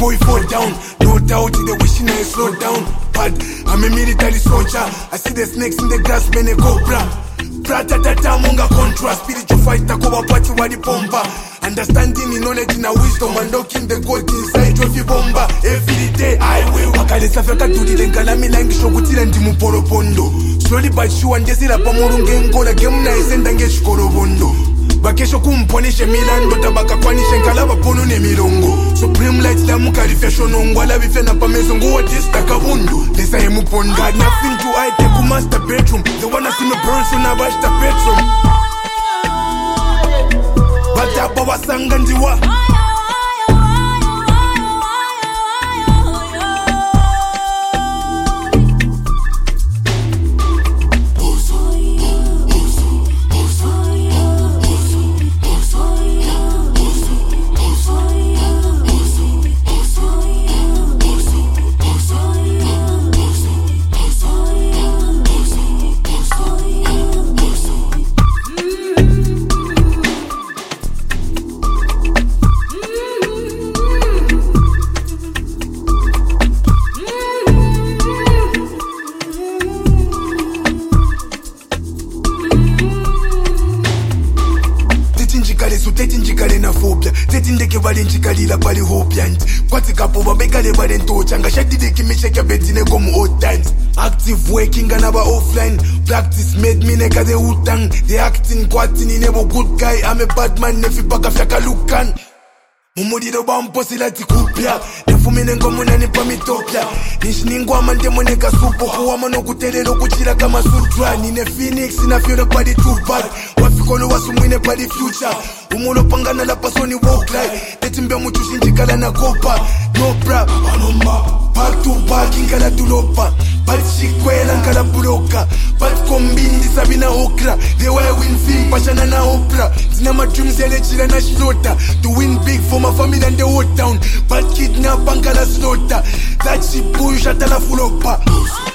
boy fall down. No doubt they wishing I slow down. But I'm a military soldier. I see the snakes in the grass, man, a cobra. Pratata monga contra. Spiritual fighter, go up what you want the bomba. Understanding in knowledge and wisdom. Unlocking the gold inside of your bomba. Every day I will. Wakale safeka tuli lengala milangi shokutila ndimu poro pondo. Slowly but sure ndesila pamurunge ngola game na isenda nge shikoro bondo. Bakesho kumponishe milando tabaka kwanishe nkalaba pono ne milongo. Supreme lights la mukalifesho nongwala bifena pamezongo watista kabundu. Lisa emu pondo. Got nothing to hide, take a master bedroom. They wanna see me burn so now watch the bedroom. Bata bawa sangandiwa. Tetinjikale na phobia tetindeke valenjikalila pali hopiant kwatikapo babekale valentocha ngashadideki misheke betine komu otans active working anaba offline practice made me neka the utang the acting kwatini nebo good guy I'm a bad man nefibaka fyakalukan mumudiro bamposila tikupya nefumine ngomuna nipa mitopya nishiningwama ndemoneka supo kuwama nokutelelo kuchira kama sutra nine phoenix inafyona padi too bad wafikolo wasumwine padi future umulo pangana la pasoni walk like tetimbe muchushinjikala na kopa no bra back to back ingala tulopa but shikwela ngala buloka but kombindi sabina okra the way I win film pashana na opera zina my dreams elechila na slaughter to win big for my family and the whole town but kidnap angala slaughter that shit boy shatala fulopa